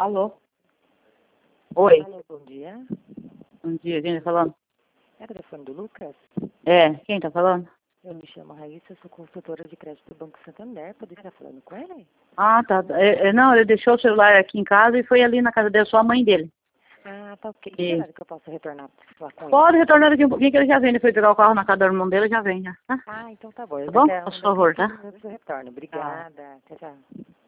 Alô? Oi. Alô, bom dia. Bom dia, quem tá falando? É o telefone do Lucas? É, quem tá falando? Eu me chamo Raíssa, sou consultora de crédito do Banco Santander. Poderia estar falando com ele? Ah, tá. Não, ele deixou o celular aqui em casa e foi ali na casa dele, só a mãe dele. Ah, tá ok. E... Que horário que eu posso retornar pra falar com ele? Pode retornar daqui um pouquinho que ele já vem. Ele foi pegar o carro na casa do irmão dele e já vem, já. Tá? Ah, então tá bom. Tá bom? Daqui a Por favor, 15 tá? minutos eu retorno. Obrigada. Tchau, tchau.